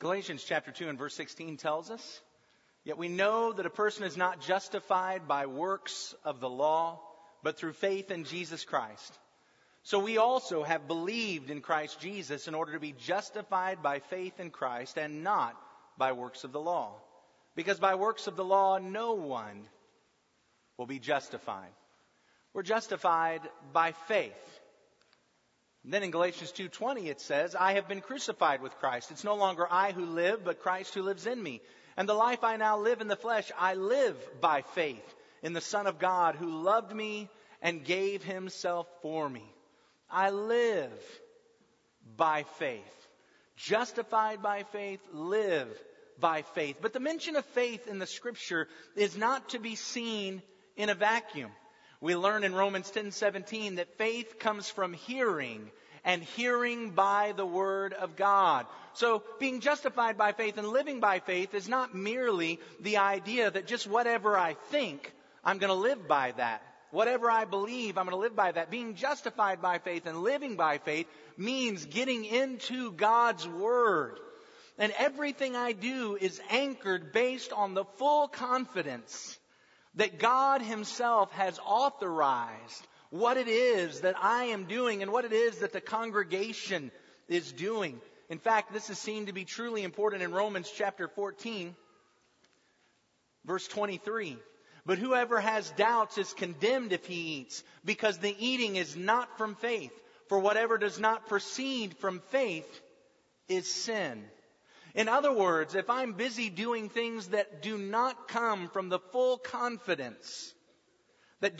Galatians chapter 2 and verse 16 tells us, "Yet we know that a person is not justified by works of the law, but through faith in Jesus Christ. So we also have believed in Christ Jesus in order to be justified by faith in Christ and not by works of the law. Because by works of the law, no one will be justified." We're justified by faith. And then in Galatians 2:20 it says, "I have been crucified with Christ. It's no longer I who live, but Christ who lives in me. And the life I now live in the flesh, I live by faith in the Son of God who loved me and gave himself for me." I live by faith. Justified by faith, live by faith. But the mention of faith in the Scripture is not to be seen in a vacuum. We learn in Romans 10:17 that faith comes from hearing, and hearing by the Word of God. So being justified by faith and living by faith is not merely the idea that just whatever I think, I'm going to live by that. Whatever I believe, I'm going to live by that. Being justified by faith and living by faith means getting into God's Word. And everything I do is anchored based on the full confidence that God Himself has authorized what it is that I am doing and what it is that the congregation is doing. In fact, this is seen to be truly important in Romans chapter 14, verse 23. "But whoever has doubts is condemned if he eats, because the eating is not from faith. For whatever does not proceed from faith is sin." In other words, if I'm busy doing things that do not come from the full confidence, that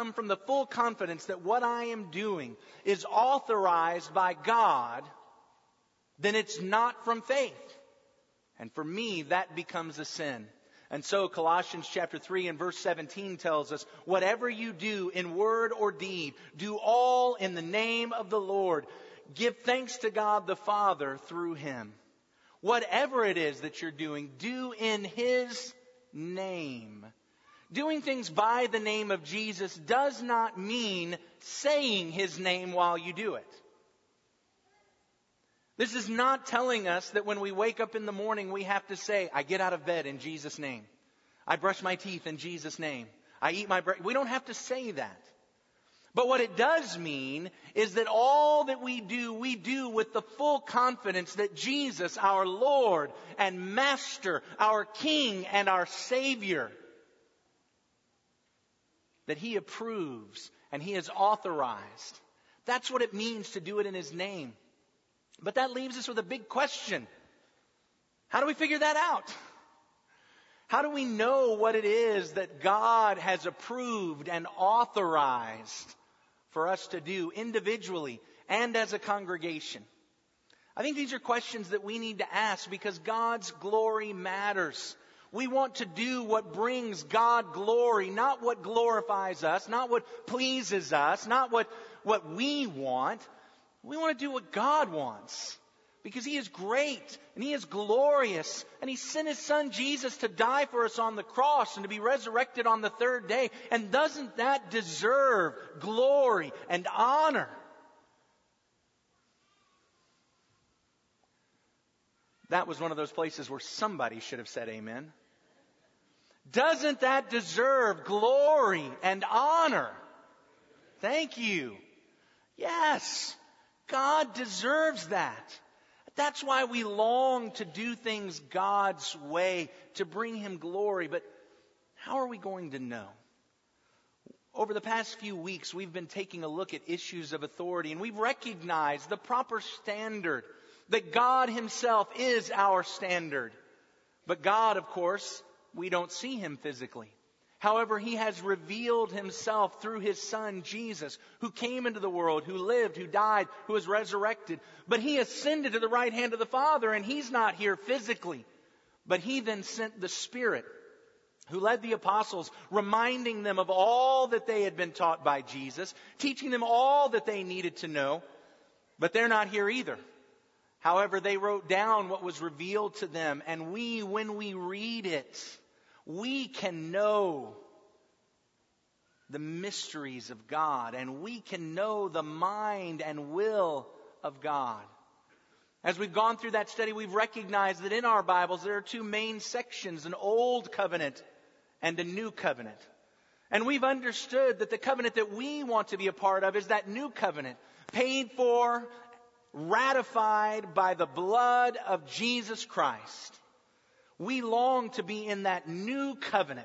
what I am doing is authorized by God, then it's not from faith. And for me, that becomes a sin. And so Colossians chapter 3 and verse 17 tells us, "Whatever you do in word or deed, do all in the name of the Lord. Give thanks to God the Father through Him." Whatever it is that you're doing, do in His name. Doing things by the name of Jesus does not mean saying His name while you do it. This is not telling us that when we wake up in the morning we have to say, "I get out of bed in Jesus' name. I brush my teeth in Jesus' name. I eat my bread." We don't have to say that. But what it does mean is that all that we do with the full confidence that Jesus, our Lord and Master, our King and our Savior, that He approves and He has authorized. That's what it means to do it in His name. But that leaves us with a big question. How do we figure that out? How do we know what it is that God has approved and authorized for us to do individually and as a congregation? I think these are questions that we need to ask because God's glory matters. We want to do what brings God glory, not what glorifies us, not what pleases us, not what we want. We want to do what God wants because He is great and He is glorious and He sent His Son Jesus to die for us on the cross and to be resurrected on the third day. And doesn't that deserve glory and honor? That was one of those places where somebody should have said amen. Doesn't that deserve glory and honor? Thank you. Yes, God deserves that. That's why we long to do things God's way, to bring Him glory. But how are we going to know? Over the past few weeks, we've been taking a look at issues of authority, and we've recognized the proper standard, that God Himself is our standard. But God, of course, we don't see Him physically. However, He has revealed Himself through His Son, Jesus, who came into the world, who lived, who died, who was resurrected. But He ascended to the right hand of the Father, and He's not here physically. But He then sent the Spirit, who led the apostles, reminding them of all that they had been taught by Jesus, teaching them all that they needed to know. But they're not here either. However, they wrote down what was revealed to them, and when we read it, we can know the mysteries of God, and we can know the mind and will of God. As we've gone through that study, we've recognized that in our Bibles there are two main sections, an old covenant and a new covenant. And we've understood that the covenant that we want to be a part of is that new covenant, paid for, ratified by the blood of Jesus Christ. We long to be in that new covenant.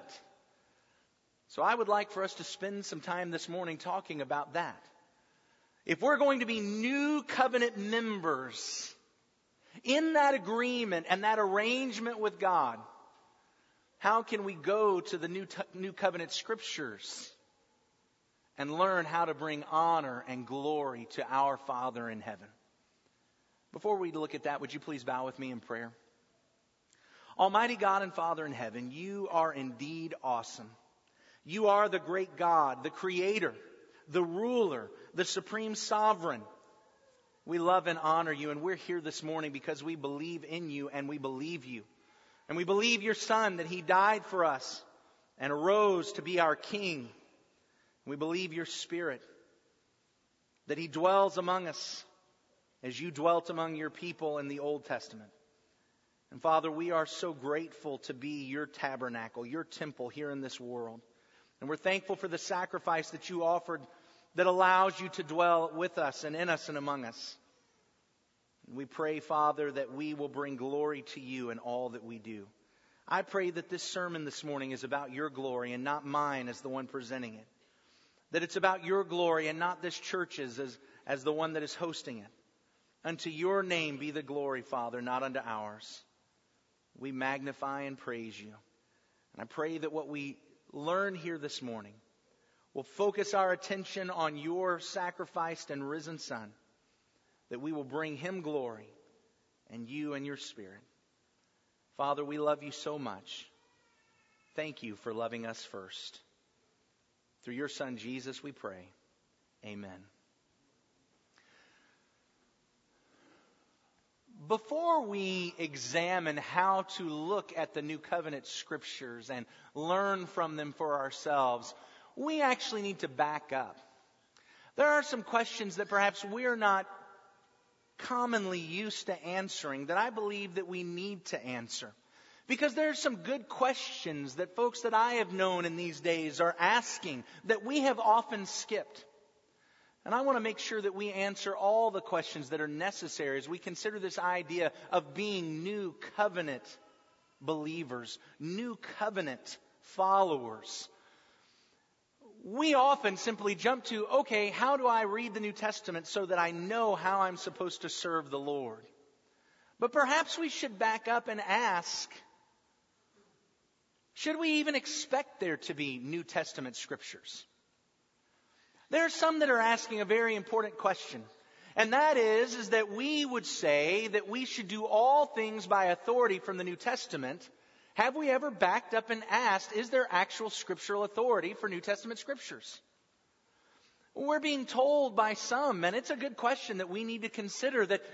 So I would like for us to spend some time this morning talking about that. If we're going to be new covenant members in that agreement and that arrangement with God, how can we go to the new covenant scriptures and learn how to bring honor and glory to our Father in heaven? Before we look at that, would you please bow with me in prayer? Almighty God and Father in heaven, you are indeed awesome. You are the great God, the creator, the ruler, the supreme sovereign. We love and honor you, and we're here this morning because we believe in you and we believe you. And we believe your Son, that He died for us and arose to be our King. We believe your Spirit, that He dwells among us as you dwelt among your people in the Old Testament. And Father, we are so grateful to be your tabernacle, your temple here in this world. And we're thankful for the sacrifice that you offered that allows you to dwell with us and in us and among us. And we pray, Father, that we will bring glory to you in all that we do. I pray that this sermon this morning is about your glory and not mine as the one presenting it. That it's about your glory and not this church's as the one that is hosting it. Unto your name be the glory, Father, not unto ours. We magnify and praise you. And I pray that what we learn here this morning will focus our attention on your sacrificed and risen Son, that we will bring Him glory and you and your Spirit. Father, we love you so much. Thank you for loving us first. Through your Son, Jesus, we pray. Amen. Before we examine how to look at the New Covenant scriptures and learn from them for ourselves, we actually need to back up. There are some questions that perhaps we're not commonly used to answering that I believe that we need to answer. Because there are some good questions that folks that I have known in these days are asking that we have often skipped. And I want to make sure that we answer all the questions that are necessary as we consider this idea of being new covenant believers, new covenant followers. We often simply jump to, okay, how do I read the New Testament so that I know how I'm supposed to serve the Lord? But perhaps we should back up and ask, should we even expect there to be New Testament scriptures? There are some that are asking a very important question. And that is that we would say that we should do all things by authority from the New Testament. Have we ever backed up and asked, is there actual scriptural authority for New Testament scriptures? We're being told by some, and it's a good question that we need to consider, that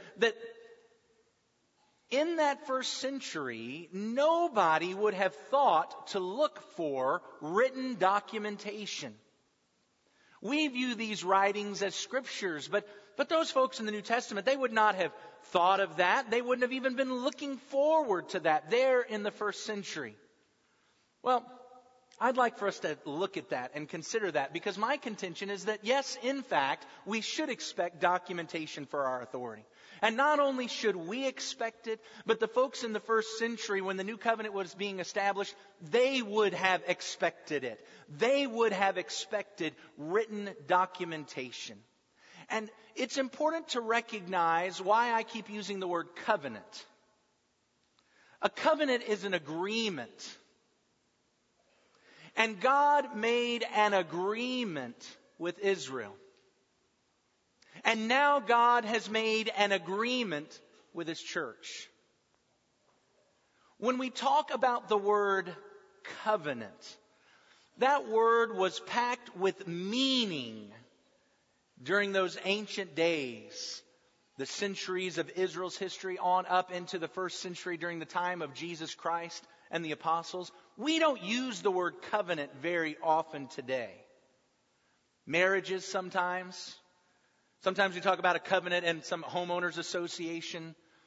in that first century, nobody would have thought to look for written documentation. We view these writings as scriptures, but those folks in the New Testament, they would not have thought of that. They wouldn't have even been looking forward to that there in the first century. Well, I'd like for us to look at that and consider that, because my contention is that, yes, in fact, we should expect documentation for our authority. And not only should we expect it, but the folks in the first century, when the new covenant was being established, they would have expected it. They would have expected written documentation. And it's important to recognize why I keep using the word covenant. A covenant is an agreement. And God made an agreement with Israel. And now God has made an agreement with His church. When we talk about the word covenant, that word was packed with meaning during those ancient days, the centuries of Israel's history on up into the first century during the time of Jesus Christ and the apostles. We don't use the word covenant very often today. Marriages sometimes. Sometimes we talk about a covenant and some homeowners association.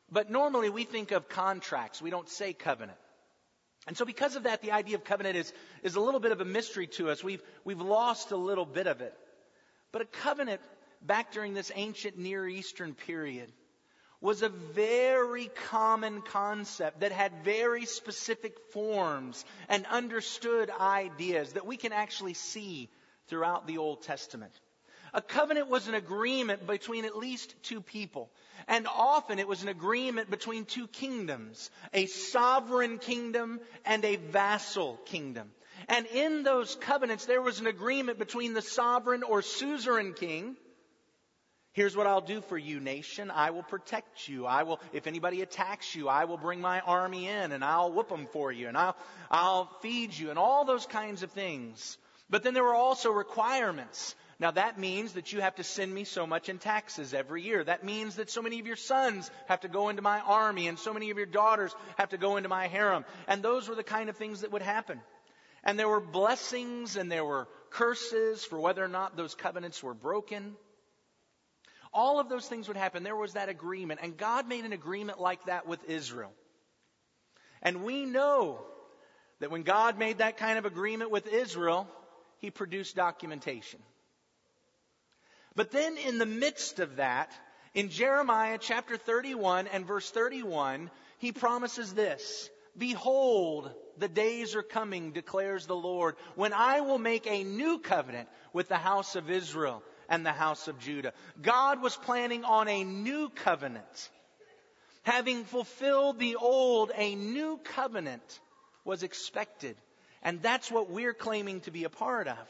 But normally we think of contracts. We don't say covenant. And so because of that, the idea of covenant is a little bit of a mystery to us. We've lost a little bit of it. But a covenant back during this ancient Near Eastern period was a very common concept that had very specific forms and understood ideas that we can actually see throughout the Old Testament. A covenant was an agreement between at least two people. And often it was an agreement between two kingdoms, a sovereign kingdom and a vassal kingdom. And in those covenants, there was an agreement between the sovereign or suzerain king. Here's what I'll do for you, nation. I will protect you. If anybody attacks you, I will bring my army in and I'll whoop them for you and I'll feed you and all those kinds of things. But then there were also requirements. Now that means that you have to send me so much in taxes every year. That means that so many of your sons have to go into my army and so many of your daughters have to go into my harem. And those were the kind of things that would happen. And there were blessings and there were curses for whether or not those covenants were broken. All of those things would happen. There was that agreement. And God made an agreement like that with Israel. And we know that when God made that kind of agreement with Israel, He produced documentation. But then in the midst of that, in Jeremiah chapter 31 and verse 31, He promises this: "Behold, the days are coming, declares the Lord, when I will make a new covenant with the house of Israel and the house of Judah." God was planning on a new covenant. Having fulfilled the old, a new covenant was expected. And that's what we're claiming to be a part of.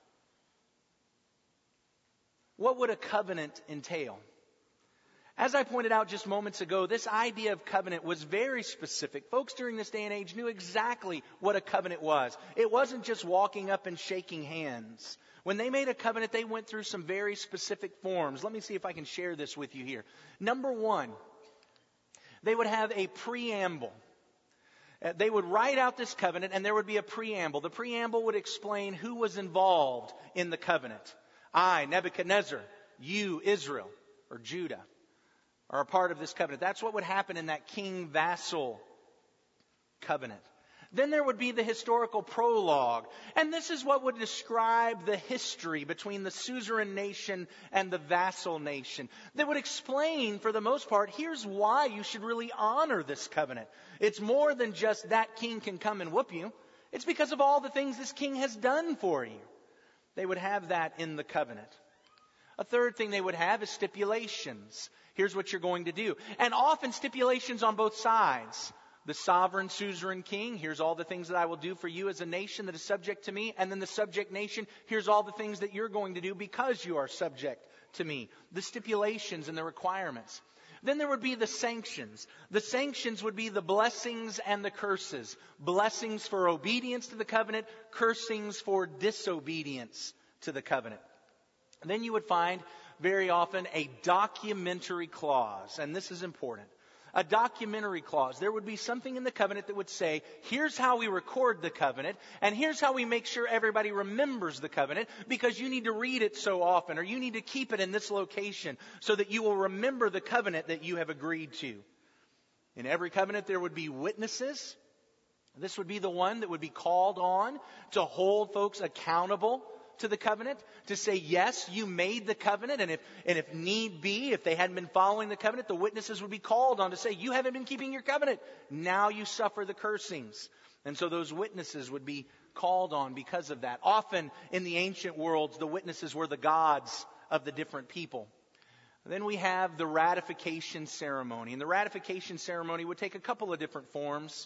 What would a covenant entail? As I pointed out just moments ago, this idea of covenant was very specific. Folks during this day and age knew exactly what a covenant was. It wasn't just walking up and shaking hands. When they made a covenant, they went through some very specific forms. Let me see if I can share this with you here. Number one, they would have a preamble. They would write out this covenant and there would be a preamble. The preamble would explain who was involved in the covenant. I, Nebuchadnezzar, you, Israel, or Judah, are a part of this covenant. That's what would happen in that king-vassal covenant. Then there would be the historical prologue. And this is what would describe the history between the suzerain nation and the vassal nation. That would explain, for the most part, here's why you should really honor this covenant. It's more than just that king can come and whoop you. It's because of all the things this king has done for you. They would have that in the covenant. A third thing they would have is stipulations. Here's what you're going to do. And often stipulations on both sides. The sovereign, suzerain king, here's all the things that I will do for you as a nation that is subject to me. And then the subject nation, here's all the things that you're going to do because you are subject to me. The stipulations and the requirements. Then there would be the sanctions. The sanctions would be the blessings and the curses. Blessings for obedience to the covenant, cursings for disobedience to the covenant. And then you would find very often a documentary clause. And this is important. A documentary clause. There would be something in the covenant that would say, here's how we record the covenant, and here's how we make sure everybody remembers the covenant, because you need to read it so often, or you need to keep it in this location, so that you will remember the covenant that you have agreed to. In every covenant there would be witnesses. This would be the one that would be called on to hold folks accountable to the covenant, to say, yes, you made the covenant, and if need be, if they hadn't been following the covenant, the witnesses would be called on to say, you haven't been keeping your covenant. Now you suffer the cursings. And so those witnesses would be called on because of that. Often in the ancient worlds, the witnesses were the gods of the different people. Then we have the ratification ceremony. And the ratification ceremony would take a couple of different forms.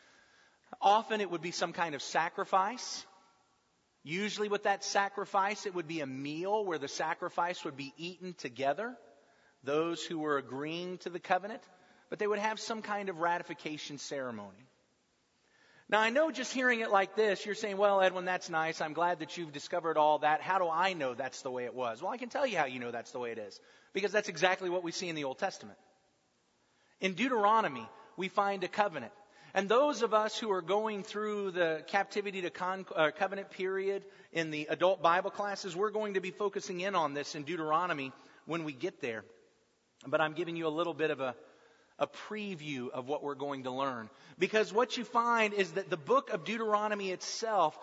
Often it would be some kind of sacrifice. Usually with that sacrifice, it would be a meal where the sacrifice would be eaten together, those who were agreeing to the covenant, but they would have some kind of ratification ceremony. Now, I know just hearing it like this, you're saying, well, Edwin, that's nice. I'm glad that you've discovered all that. How do I know that's the way it was? Well, I can tell you how you know that's the way it is, because that's exactly what we see in the Old Testament. In Deuteronomy, we find a covenant. And those of us who are going through the captivity to covenant period in the adult Bible classes, we're going to be focusing in on this in Deuteronomy when we get there. But I'm giving you a little bit of a preview of what we're going to learn. Because what you find is that the book of Deuteronomy itself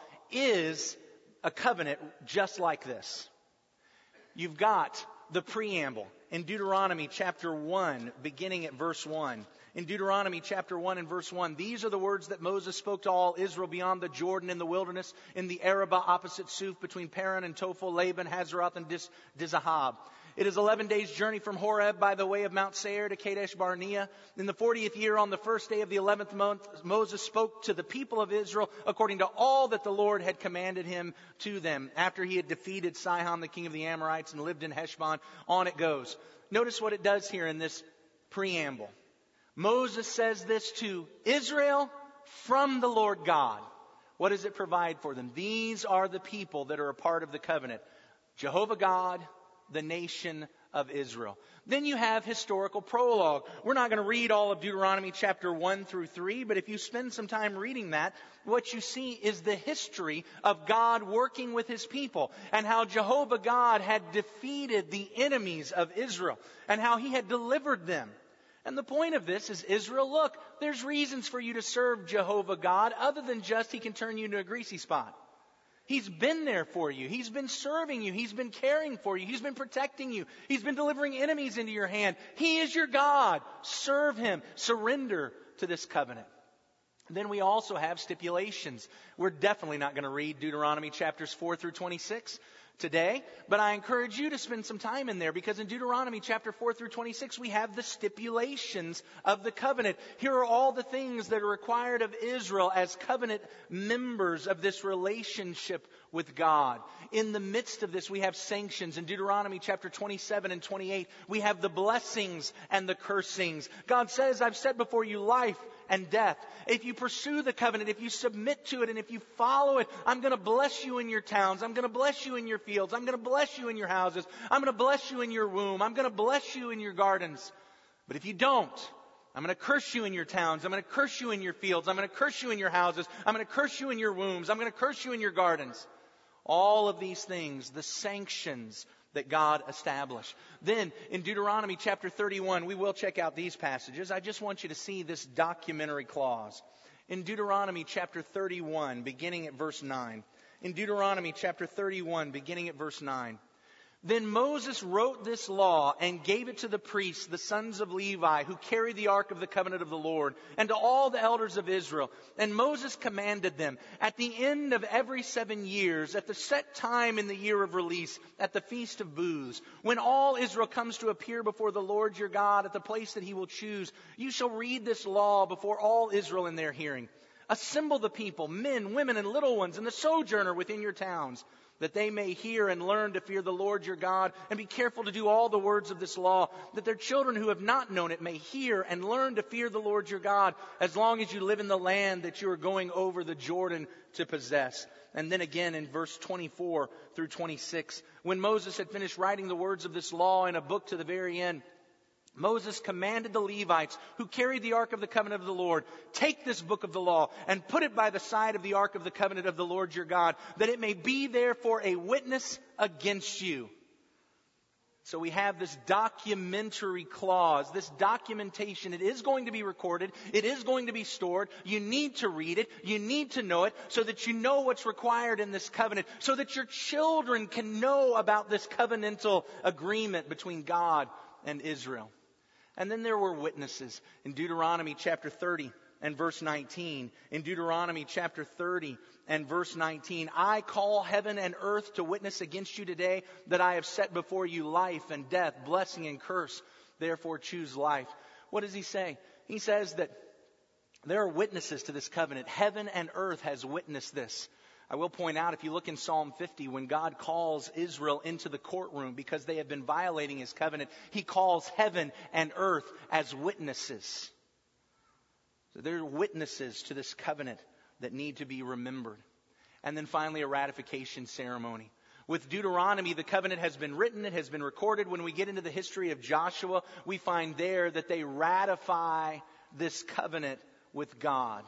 is a covenant just like this. You've got the preamble in Deuteronomy chapter 1, beginning at verse 1. In Deuteronomy chapter 1 and verse 1, these are the words that Moses spoke to all Israel beyond the Jordan in the wilderness, in the Arabah opposite Suf, between Paran and Tophel, Laban, Hazeroth, and Dizahab. It is 11 days' journey from Horeb by the way of Mount Seir to Kadesh Barnea. In the 40th year, on the first day of the 11th month, Moses spoke to the people of Israel according to all that the Lord had commanded him to them. After he had defeated Sihon, the king of the Amorites, and lived in Heshbon, on it goes. Notice what it does here in this preamble. Moses says this to Israel from the Lord God. What does it provide for them? These are the people that are a part of the covenant. Jehovah God, the nation of Israel. Then you have historical prologue. We're not going to read all of Deuteronomy chapter 1 through 3, but if you spend some time reading that, what you see is the history of God working with his people and how Jehovah God had defeated the enemies of Israel and how he had delivered them. And the point of this is, Israel, look, there's reasons for you to serve Jehovah God other than just he can turn you into a greasy spot. He's been there for you. He's been serving you. He's been caring for you. He's been protecting you. He's been delivering enemies into your hand. He is your God. Serve him. Surrender to this covenant. Then we also have stipulations. We're definitely not going to read Deuteronomy chapters 4 through 26 today, but I encourage you to spend some time in there because in Deuteronomy chapter 4 through 26 we have the stipulations of the covenant. Here are all the things that are required of Israel as covenant members of this relationship with God. In the midst of this we have sanctions. In Deuteronomy chapter 27 and 28 we have the blessings and the cursings. God says, I've set before you life and death. If you pursue the covenant, if you submit to it, and if you follow it, I'm going to bless you in your towns. I'm going to bless you in your fields. I'm going to bless you in your houses. I'm going to bless you in your womb. I'm going to bless you in your gardens. But if you don't, I'm going to curse you in your towns. I'm going to curse you in your fields. I'm going to curse you in your houses. I'm going to curse you in your wombs. I'm going to curse you in your gardens. All of these things, the sanctions that God established. Then in Deuteronomy chapter 31, we will check out these passages. I just want you to see this documentary clause. In Deuteronomy chapter 31, beginning at verse 9. In Deuteronomy chapter 31, beginning at verse 9. Then Moses wrote this law and gave it to the priests, the sons of Levi, who carry the ark of the covenant of the Lord, and to all the elders of Israel. And Moses commanded them, at the end of every 7 years, at the set time in the year of release, at the feast of booths, when all Israel comes to appear before the Lord your God at the place that he will choose, you shall read this law before all Israel in their hearing. Assemble the people, men, women, and little ones, and the sojourner within your towns, that they may hear and learn to fear the Lord your God, and be careful to do all the words of this law, that their children who have not known it may hear and learn to fear the Lord your God, as long as you live in the land that you are going over the Jordan to possess. And then again in verse 24 through 26, when Moses had finished writing the words of this law in a book to the very end, Moses commanded the Levites who carried the ark of the covenant of the Lord, take this book of the law and put it by the side of the ark of the covenant of the Lord your God, that it may be there for a witness against you. So we have this documentary clause, this documentation. It is going to be recorded. It is going to be stored. You need to read it. You need to know it so that you know what's required in this covenant, so that your children can know about this covenantal agreement between God and Israel. And then there were witnesses in Deuteronomy chapter 30 and verse 19. In Deuteronomy chapter 30 and verse 19, I call heaven and earth to witness against you today that I have set before you life and death, blessing and curse. Therefore choose life. What does he say? He says that there are witnesses to this covenant. Heaven and earth has witnessed this. I will point out, if you look in Psalm 50, when God calls Israel into the courtroom because they have been violating his covenant, he calls heaven and earth as witnesses. So there are witnesses to this covenant that need to be remembered. And then finally, a ratification ceremony. With Deuteronomy, the covenant has been written, it has been recorded. When we get into the history of Joshua, we find there that they ratify this covenant with God.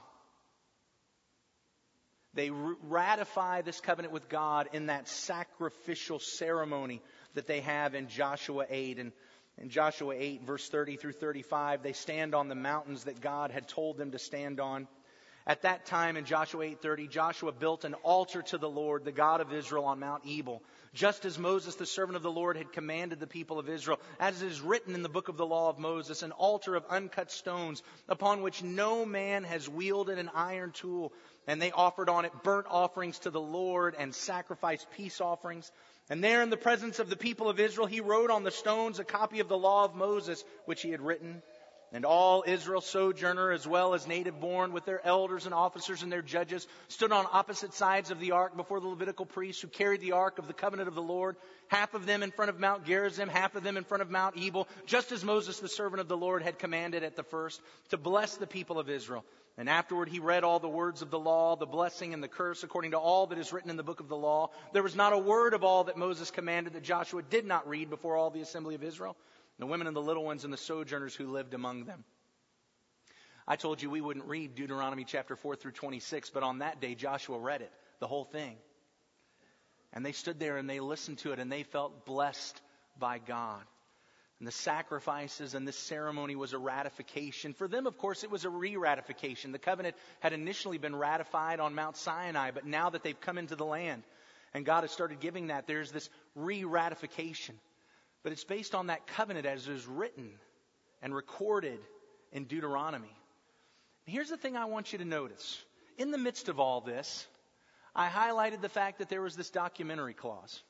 They ratify this covenant with God in that sacrificial ceremony that they have in Joshua 8. In Joshua 8, verse 30 through 35, they stand on the mountains that God had told them to stand on. At that time in Joshua 8:30, Joshua built an altar to the Lord, the God of Israel, on Mount Ebal, just as Moses, the servant of the Lord, had commanded the people of Israel, as it is written in the book of the law of Moses, an altar of uncut stones, upon which no man has wielded an iron tool. And they offered on it burnt offerings to the Lord and sacrificed peace offerings. And there in the presence of the people of Israel, he wrote on the stones a copy of the law of Moses, which he had written. And all Israel, sojourner as well as native born, with their elders and officers and their judges, stood on opposite sides of the ark before the Levitical priests who carried the ark of the covenant of the Lord, half of them in front of Mount Gerizim, half of them in front of Mount Ebal, just as Moses, the servant of the Lord, had commanded at the first, to bless the people of Israel. And afterward he read all the words of the law, the blessing and the curse, according to all that is written in the book of the law. There was not a word of all that Moses commanded that Joshua did not read before all the assembly of Israel, the women and the little ones and the sojourners who lived among them. I told you we wouldn't read Deuteronomy chapter 4 through 26, but on that day Joshua read it, the whole thing. And they stood there and they listened to it and they felt blessed by God. And the sacrifices and this ceremony was a ratification. For them, of course, it was a re-ratification. The covenant had initially been ratified on Mount Sinai, but now that they've come into the land and God has started giving that, there's this re-ratification. But it's based on that covenant as it is written and recorded in Deuteronomy. Here's the thing I want you to notice. In the midst of all this, I highlighted the fact that there was this documentary clause.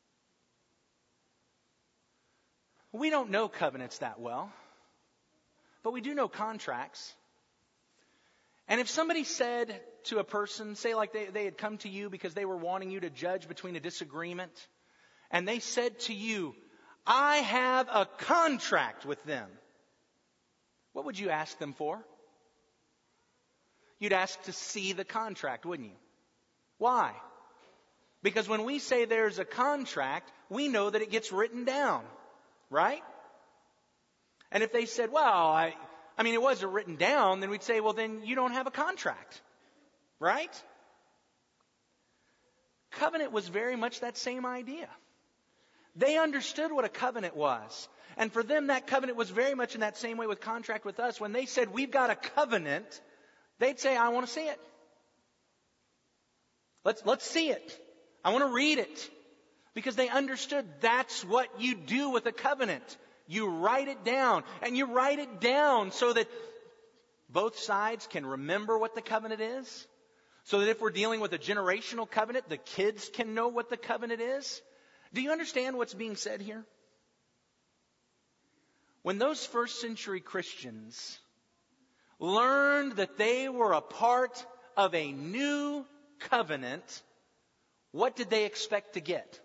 We don't know covenants that well, but we do know contracts. And if somebody said to a person, say like they had come to you because they were wanting you to judge between a disagreement, and they said to you, I have a contract with them, what would you ask them for? You'd ask to see the contract, wouldn't you? Why? Because when we say there's a contract, we know that it gets written down, right? And if they said, well, I mean, it wasn't written down, then we'd say, well, then you don't have a contract, right? Covenant was very much that same idea. They understood what a covenant was. And for them, that covenant was very much in that same way with contract with us. When they said, we've got a covenant, they'd say, I want to see it. Let's see it. I want to read it. Because they understood that's what you do with a covenant. You write it down. And you write it down so that both sides can remember what the covenant is. So that if we're dealing with a generational covenant, the kids can know what the covenant is. Do you understand what's being said here? When those first century Christians learned that they were a part of a new covenant, what did they expect to get?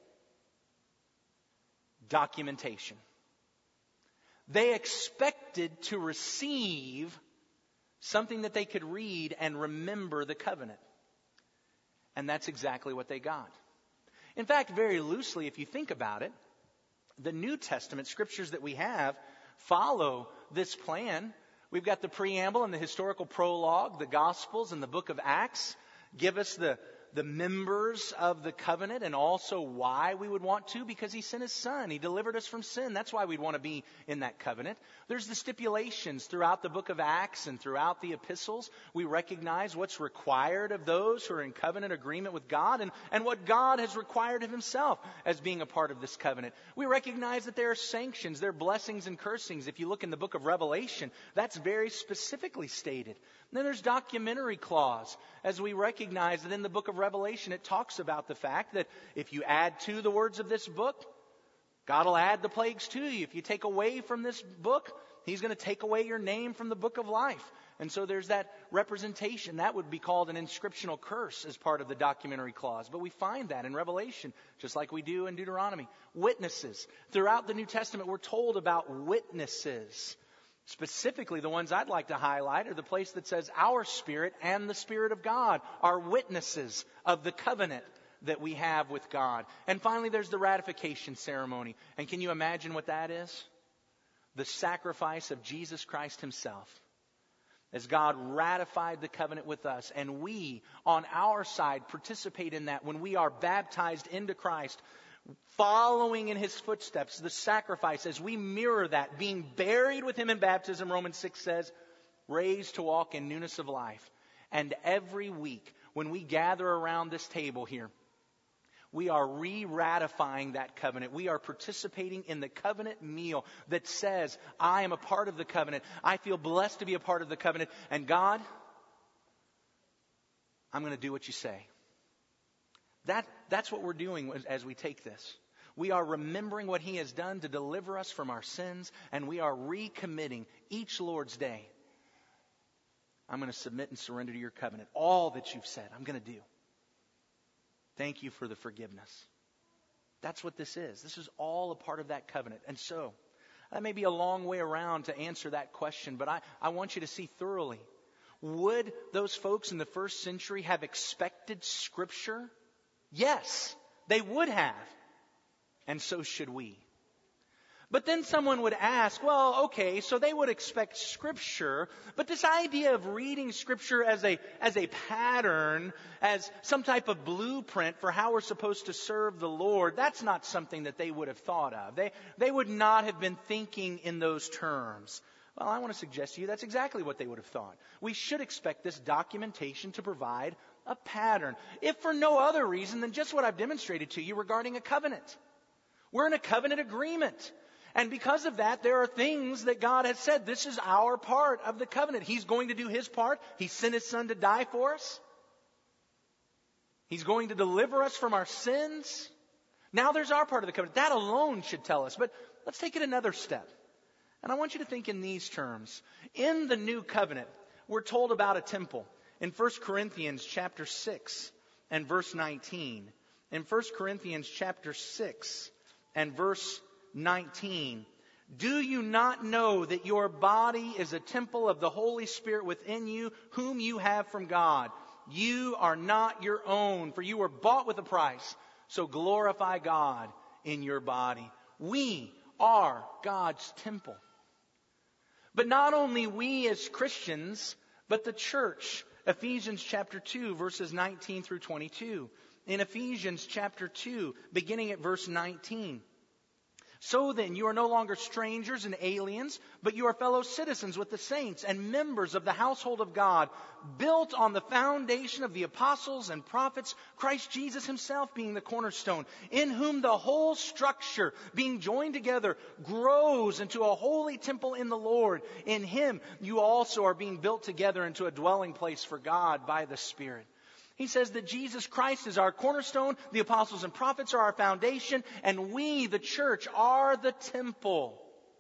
Documentation. They expected to receive something that they could read and remember the covenant. And that's exactly what they got. In fact, very loosely, if you think about it, the New Testament scriptures that we have follow this plan. We've got the preamble and the historical prologue, the Gospels and the book of Acts give us the members of the covenant and also why we would want to, because he sent his son. He delivered us from sin. That's why we'd want to be in that covenant. There's the stipulations throughout the book of Acts and throughout the epistles. We recognize what's required of those who are in covenant agreement with God and what God has required of himself as being a part of this covenant. We recognize that there are sanctions, there are blessings and cursings. If you look in the book of Revelation, that's very specifically stated. And then there's documentary clause, as we recognize that in the book of Revelation, it talks about the fact that if you add to the words of this book, God will add the plagues to you. If you take away from this book, he's going to take away your name from the book of life. And so there's that representation. That would be called an inscriptional curse as part of the documentary clause. But we find that in Revelation, just like we do in Deuteronomy. Witnesses. Throughout the New Testament, we're told about witnesses. Specifically, the ones I'd like to highlight are the place that says our Spirit and the Spirit of God are witnesses of the covenant that we have with God. And finally, there's the ratification ceremony. And can you imagine what that is? The sacrifice of Jesus Christ himself. As God ratified the covenant with us, and we, on our side, participate in that when we are baptized into Christ. following in his footsteps, the sacrifice, as we mirror that, being buried with him in baptism, Romans 6 says, raised to walk in newness of life. And every week, when we gather around this table here, we are re-ratifying that covenant. We are participating in the covenant meal that says, I am a part of the covenant. I feel blessed to be a part of the covenant. And God, I'm going to do what you say. That's what we're doing as we take this. We are remembering what he has done to deliver us from our sins, and we are recommitting each Lord's Day. I'm going to submit and surrender to your covenant. All that you've said, I'm going to do. Thank you for the forgiveness. That's what this is. This is all a part of that covenant. And so, that may be a long way around to answer that question, but I want you to see thoroughly. Would those folks in the first century have expected Scripture? Yes, they would have. And so should we. But then someone would ask, well, okay, so they would expect Scripture, but this idea of reading Scripture as a pattern, as some type of blueprint for how we're supposed to serve the Lord, that's not something that they would have thought of. They would not have been thinking in those terms. Well, I want to suggest to you that's exactly what they would have thought. We should expect this documentation to provide a pattern, if for no other reason than just what I've demonstrated to you regarding a covenant. We're in a covenant agreement. And because of that, there are things that God has said, this is our part of the covenant. He's going to do his part. He sent his son to die for us. He's going to deliver us from our sins. Now there's our part of the covenant. That alone should tell us. But let's take it another step. And I want you to think in these terms. In the new covenant, we're told about a temple. In 1 Corinthians chapter 6 and verse 19. In 1 Corinthians chapter 6 and verse 19. Do you not know that your body is a temple of the Holy Spirit within you, whom you have from God? You are not your own, for you were bought with a price. So glorify God in your body. We are God's temple. But not only we as Christians, but the church. Ephesians chapter 2, verses 19 through 22. In Ephesians chapter 2, beginning at verse 19. So then, you are no longer strangers and aliens, but you are fellow citizens with the saints and members of the household of God, built on the foundation of the apostles and prophets, Christ Jesus himself being the cornerstone, in whom the whole structure, being joined together, grows into a holy temple in the Lord. In him, you also are being built together into a dwelling place for God by the Spirit. He says that Jesus Christ is our cornerstone, the apostles and prophets are our foundation, and we, the church, are the temple.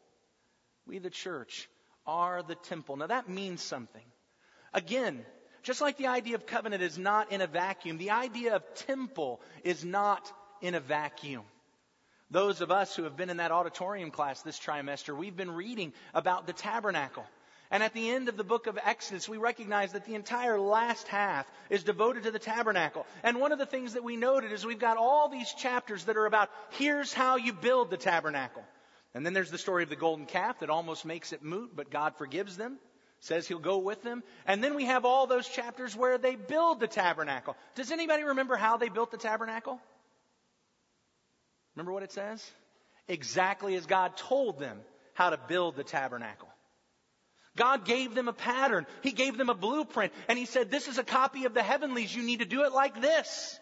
We, the church, are the temple. Now that means something. Again, just like the idea of covenant is not in a vacuum, the idea of temple is not in a vacuum. Those of us who have been in that auditorium class this trimester, we've been reading about the tabernacle. And at the end of the book of Exodus, we recognize that the entire last half is devoted to the tabernacle. And one of the things that we noted is we've got all these chapters that are about, here's how you build the tabernacle. And then there's the story of the golden calf that almost makes it moot, but God forgives them, says he'll go with them. And then we have all those chapters where they build the tabernacle. Does anybody remember how they built the tabernacle? Remember what it says? Exactly as God told them how to build the tabernacle. God gave them a pattern. He gave them a blueprint. And he said, this is a copy of the heavenlies. You need to do it like this.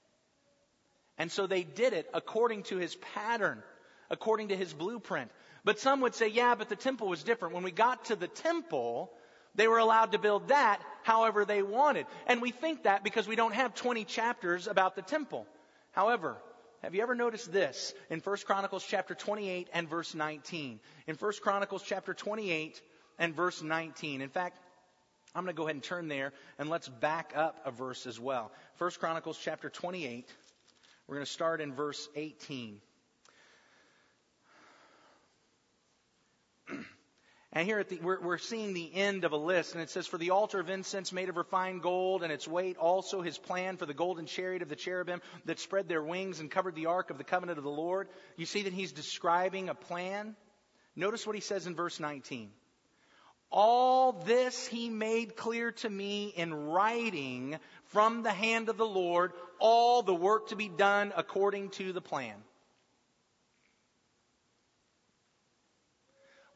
And so they did it according to his pattern, according to his blueprint. But some would say, yeah, but the temple was different. When we got to the temple, they were allowed to build that however they wanted. And we think that because we don't have 20 chapters about the temple. However, have you ever noticed this in 1 Chronicles chapter 28 and verse 19? In 1 Chronicles chapter 28 and verse 19. In fact, I'm going to go ahead and turn there and let's back up a verse as well. 1 Chronicles chapter 28. We're going to start in verse 18. And here we're seeing the end of a list. And it says, for the altar of incense made of refined gold and its weight, also his plan for the golden chariot of the cherubim that spread their wings and covered the ark of the covenant of the Lord. You see that he's describing a plan. Notice what he says in verse 19. All this he made clear to me in writing from the hand of the Lord, all the work to be done according to the plan.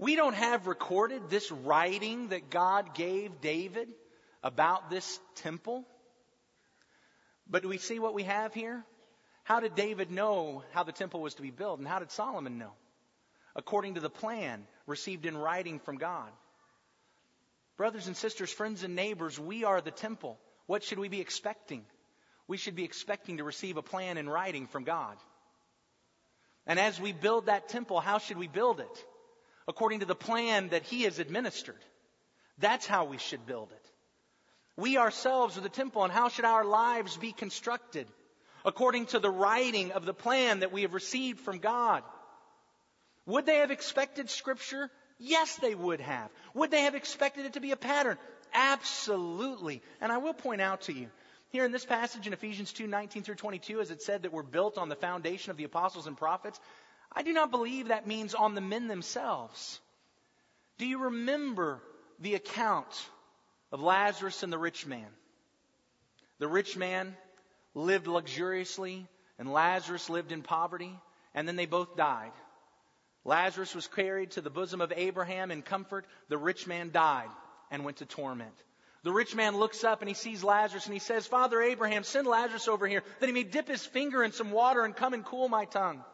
We don't have recorded this writing that God gave David about this temple. But do we see what we have here? How did David know how the temple was to be built? And how did Solomon know? According to the plan received in writing from God. Brothers and sisters, friends and neighbors, we are the temple. What should we be expecting? We should be expecting to receive a plan in writing from God. And as we build that temple, how should we build it? According to the plan that He has administered. That's how we should build it. We ourselves are the temple, and how should our lives be constructed? According to the writing of the plan that we have received from God. Would they have expected Scripture? Yes, they would have. Would they have expected it to be a pattern? Absolutely. And I will point out to you, here in this passage in Ephesians 2:19 through 22, as it said that we're built on the foundation of the apostles and prophets, I do not believe that means on the men themselves. Do you remember the account of Lazarus and the rich man? The rich man lived luxuriously, and Lazarus lived in poverty, and then they both died. Lazarus was carried to the bosom of Abraham in comfort. The rich man died and went to torment. The rich man looks up and he sees Lazarus and he says, "Father Abraham, send Lazarus over here that he may dip his finger in some water and come and cool my tongue."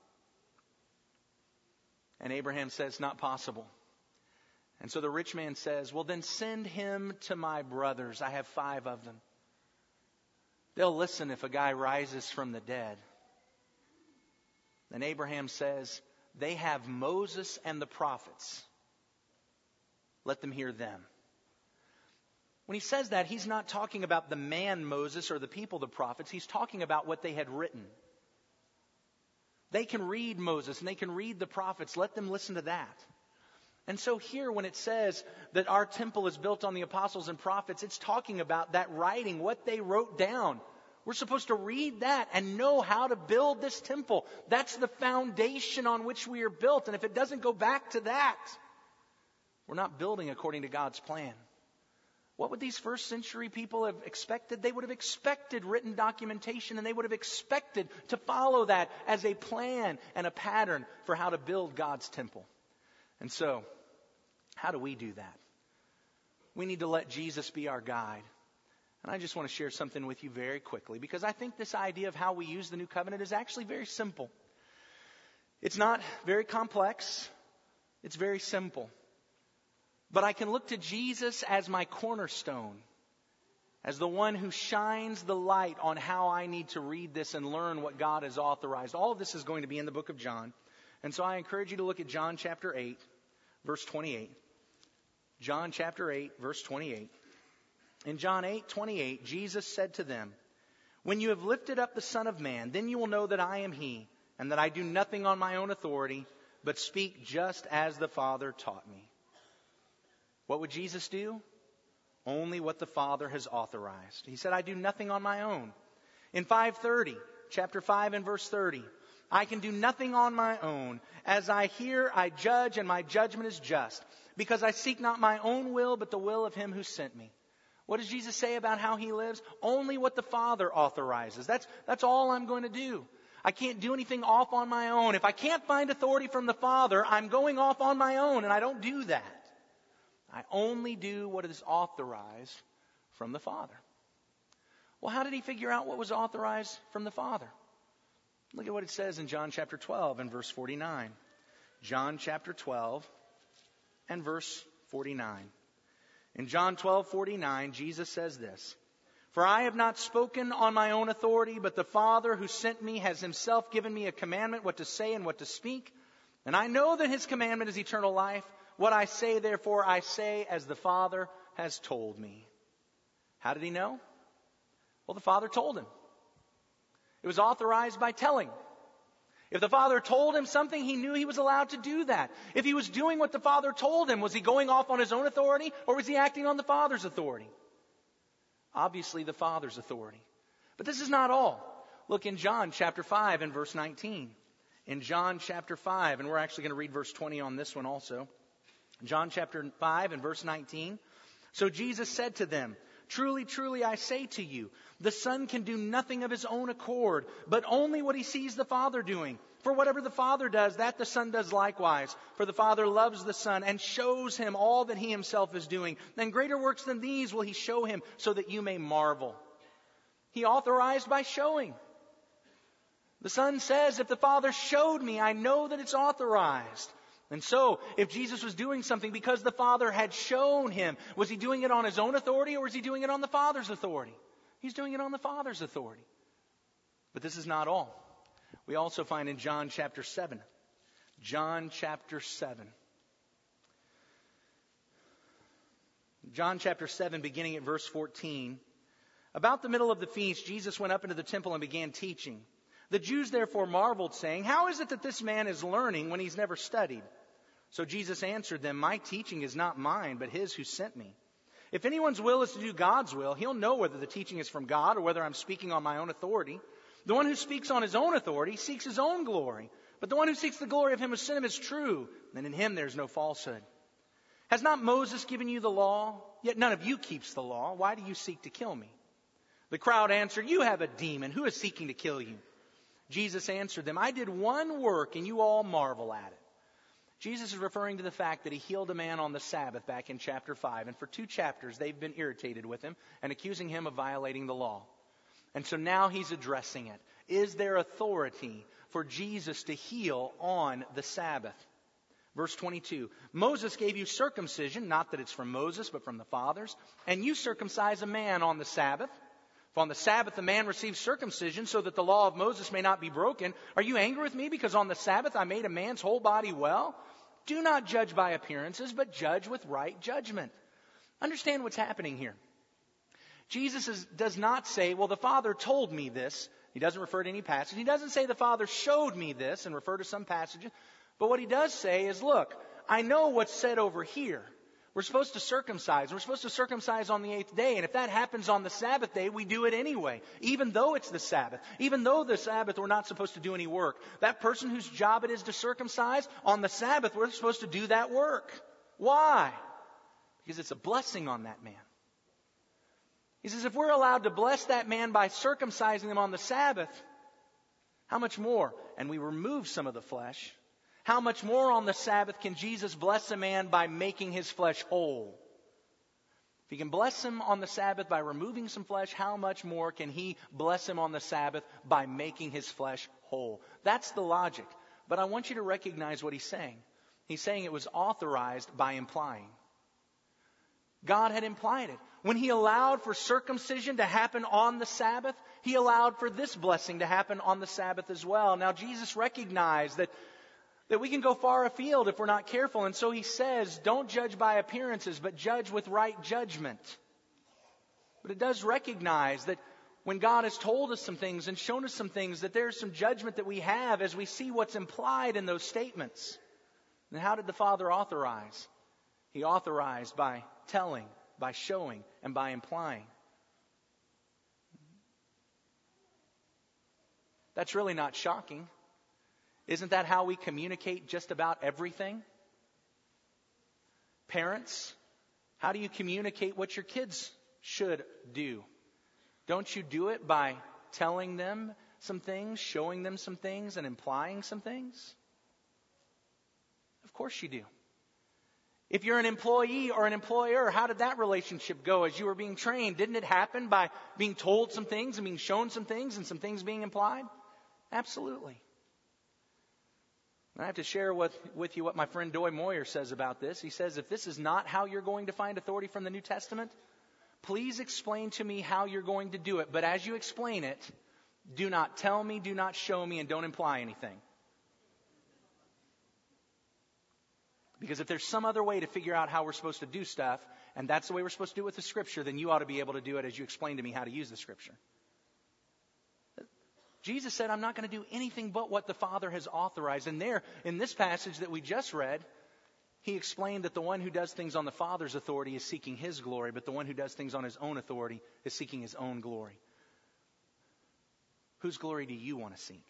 And Abraham says, "Not possible." And so the rich man says, "Well, then send him to my brothers. I have 5 of them. They'll listen if a guy rises from the dead." Then Abraham says, "They have Moses and the prophets. Let them hear them." When he says that, he's not talking about the man Moses or the people the prophets. He's talking about what they had written. They can read Moses and they can read the prophets. Let them listen to that. And so here when it says that our temple is built on the apostles and prophets, it's talking about that writing, what they wrote down. We're supposed to read that and know how to build this temple. That's the foundation on which we are built. And if it doesn't go back to that, we're not building according to God's plan. What would these first century people have expected? They would have expected written documentation, and they would have expected to follow that as a plan and a pattern for how to build God's temple. And so, how do we do that? We need to let Jesus be our guide. And I just want to share something with you very quickly, because I think this idea of how we use the new covenant is actually very simple. It's not very complex. It's very simple. But I can look to Jesus as my cornerstone, as the one who shines the light on how I need to read this and learn what God has authorized. All of this is going to be in the book of John. And so I encourage you to look at John chapter 8, verse 28. John chapter 8, verse 28. In John 8:28, Jesus said to them, "When you have lifted up the Son of Man, then you will know that I am He, and that I do nothing on my own authority, but speak just as the Father taught me." What would Jesus do? Only what the Father has authorized. He said, "I do nothing on my own." In 5:30, chapter 5 and verse 30, "I can do nothing on my own. As I hear, I judge, and my judgment is just, because I seek not my own will, but the will of Him who sent me." What does Jesus say about how He lives? Only what the Father authorizes. That's all I'm going to do. I can't do anything off on my own. If I can't find authority from the Father, I'm going off on my own, and I don't do that. I only do what is authorized from the Father. Well, how did He figure out what was authorized from the Father? Look at what it says in John chapter 12 and verse 49. John chapter 12 and verse 49. In John 12:49, Jesus says this, "For I have not spoken on my own authority, but the Father who sent me has Himself given me a commandment what to say and what to speak. And I know that His commandment is eternal life. What I say, therefore, I say as the Father has told me." How did He know? Well, the Father told Him. It was authorized by telling. If the Father told Him something, He knew He was allowed to do that. If He was doing what the Father told Him, was He going off on His own authority, or was He acting on the Father's authority? Obviously, the Father's authority. But this is not all. Look in John chapter 5 and verse 19. In John chapter 5, and we're actually going to read verse 20 on this one also. John chapter 5 and verse 19. "So Jesus said to them, Truly, truly, I say to you, the Son can do nothing of his own accord, but only what he sees the Father doing. For whatever the Father does, that the Son does likewise. For the Father loves the Son and shows him all that he himself is doing. And greater works than these will he show him, so that you may marvel. He authorized by showing. The Son says, if the Father showed me, I know that it's authorized. And so, if Jesus was doing something because the Father had shown him, was he doing it on his own authority or was he doing it on the Father's authority? He's doing it on the Father's authority. But this is not all. We also find in John chapter 7. John chapter 7. John chapter 7, beginning at verse 14. About the middle of the feast, Jesus went up into the temple and began teaching. The Jews therefore marveled, saying, how is it that this man is learning when he's never studied? So Jesus answered them, my teaching is not mine, but his who sent me. If anyone's will is to do God's will, he'll know whether the teaching is from God or whether I'm speaking on my own authority. The one who speaks on his own authority seeks his own glory. But the one who seeks the glory of him who sent him is true, and in him there's no falsehood. Has not Moses given you the law? Yet none of you keeps the law. Why do you seek to kill me? The crowd answered, you have a demon. Who is seeking to kill you? Jesus answered them, I did one work and you all marvel at it. Jesus is referring to the fact that he healed a man on the Sabbath back in chapter 5. And for 2 chapters, they've been irritated with him and accusing him of violating the law. And so now he's addressing it. Is there authority for Jesus to heal on the Sabbath? Verse 22, Moses gave you circumcision, not that it's from Moses, but from the fathers. And you circumcise a man on the Sabbath. For on the Sabbath the man receives circumcision so that the law of Moses may not be broken. Are you angry with me because on the Sabbath I made a man's whole body well? Do not judge by appearances, but judge with right judgment. Understand what's happening here. Jesus does not say, well, the Father told me this. He doesn't refer to any passage. He doesn't say the Father showed me this and refer to some passages. But what he does say is, look, I know what's said over here. We're supposed to circumcise. We're supposed to circumcise on the 8th day. And if that happens on the Sabbath day, we do it anyway. Even though it's the Sabbath. Even though the Sabbath we're not supposed to do any work. That person whose job it is to circumcise, on the Sabbath we're supposed to do that work. Why? Because it's a blessing on that man. He says if we're allowed to bless that man by circumcising him on the Sabbath, how much more? And we remove some of the flesh. How much more on the Sabbath can Jesus bless a man by making his flesh whole? If he can bless him on the Sabbath by removing some flesh, how much more can he bless him on the Sabbath by making his flesh whole? That's the logic. But I want you to recognize what he's saying. He's saying it was authorized by implying. God had implied it. When he allowed for circumcision to happen on the Sabbath, he allowed for this blessing to happen on the Sabbath as well. Now Jesus recognized that we can go far afield if we're not careful. And so he says, don't judge by appearances, but judge with right judgment. But it does recognize that when God has told us some things and shown us some things, that there's some judgment that we have as we see what's implied in those statements. And how did the Father authorize? He authorized by telling, by showing, and by implying. That's really not shocking. Isn't that how we communicate just about everything? Parents, how do you communicate what your kids should do? Don't you do it by telling them some things, showing them some things, and implying some things? Of course you do. If you're an employee or an employer, how did that relationship go as you were being trained? Didn't it happen by being told some things and being shown some things and some things being implied? Absolutely. I have to share with you what my friend Doy Moyer says about this. He says, if this is not how you're going to find authority from the New Testament, please explain to me how you're going to do it. But as you explain it, do not tell me, do not show me, and don't imply anything. Because if there's some other way to figure out how we're supposed to do stuff, and that's the way we're supposed to do it with the Scripture, then you ought to be able to do it as you explain to me how to use the Scripture. Jesus said, I'm not going to do anything but what the Father has authorized. And there, in this passage that we just read, he explained that the one who does things on the Father's authority is seeking his glory, but the one who does things on his own authority is seeking his own glory. Whose glory do you want to seek?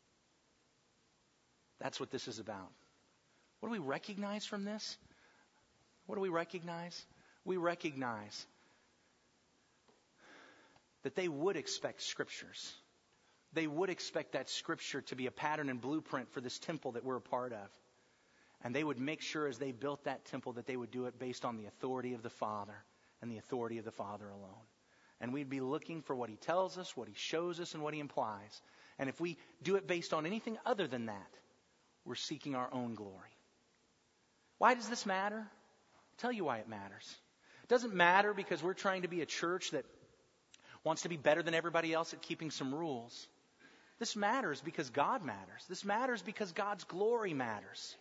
That's what this is about. What do we recognize from this? What do we recognize? We recognize that they would expect scriptures. They would expect that scripture to be a pattern and blueprint for this temple that we're a part of. And they would make sure as they built that temple that they would do it based on the authority of the Father and the authority of the Father alone. And we'd be looking for what He tells us, what He shows us, and what He implies. And if we do it based on anything other than that, we're seeking our own glory. Why does this matter? I'll tell you why it matters. It doesn't matter because we're trying to be a church that wants to be better than everybody else at keeping some rules. This matters because God matters. This matters because God's glory matters.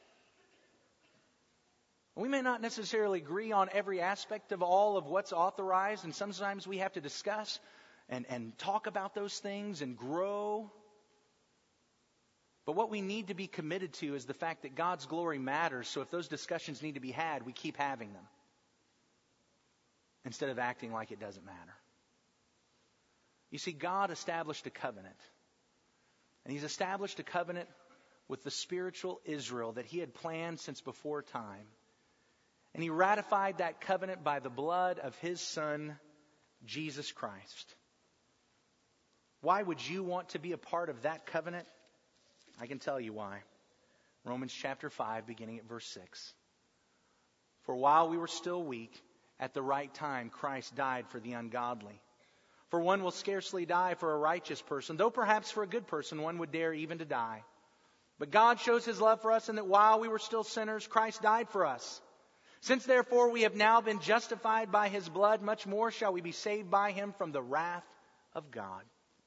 We may not necessarily agree on every aspect of all of what's authorized, and sometimes we have to discuss and talk about those things and grow. But what we need to be committed to is the fact that God's glory matters. So if those discussions need to be had, we keep having them instead of acting like it doesn't matter. You see, God established a covenant. And He's established a covenant with the spiritual Israel that He had planned since before time. And He ratified that covenant by the blood of His Son, Jesus Christ. Why would you want to be a part of that covenant? I can tell you why. Romans chapter 5, beginning at verse 6. For while we were still weak, at the right time Christ died for the ungodly. For one will scarcely die for a righteous person, though perhaps for a good person one would dare even to die. But God shows His love for us in that while we were still sinners, Christ died for us. Since therefore we have now been justified by His blood, much more shall we be saved by Him from the wrath of God.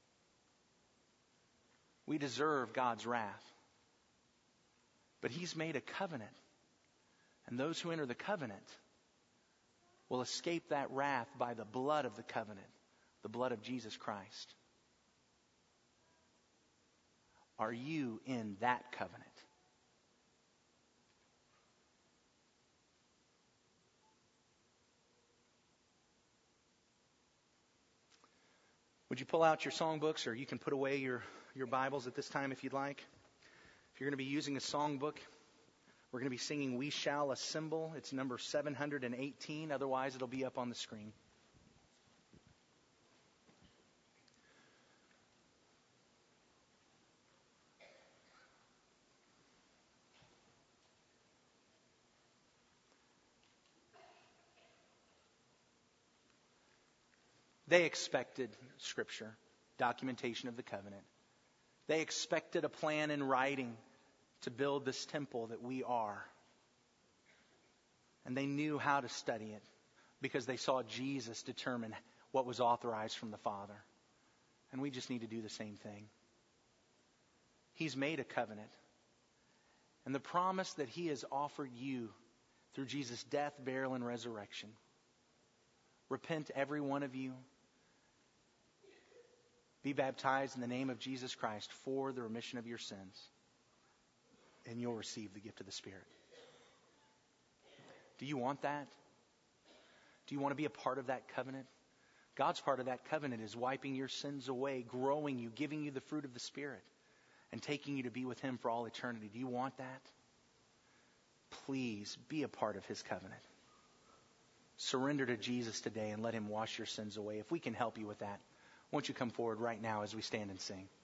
We deserve God's wrath. But He's made a covenant. And those who enter the covenant will escape that wrath by the blood of the covenant, the blood of Jesus Christ. Are you in that covenant? Would you pull out your songbooks, or you can put away your Bibles at this time if you'd like. If you're going to be using a songbook, we're going to be singing We Shall Assemble. It's number 718. Otherwise, it'll be up on the screen. They expected Scripture, documentation of the covenant. They expected a plan in writing to build this temple that we are. And they knew how to study it because they saw Jesus determine what was authorized from the Father. And we just need to do the same thing. He's made a covenant. And the promise that He has offered you through Jesus' death, burial, and resurrection. Repent, every one of you. Be baptized in the name of Jesus Christ for the remission of your sins. And you'll receive the gift of the Spirit. Do you want that? Do you want to be a part of that covenant? God's part of that covenant is wiping your sins away, growing you, giving you the fruit of the Spirit, and taking you to be with Him for all eternity. Do you want that? Please be a part of His covenant. Surrender to Jesus today and let Him wash your sins away. If we can help you with that, won't you come forward right now as we stand and sing?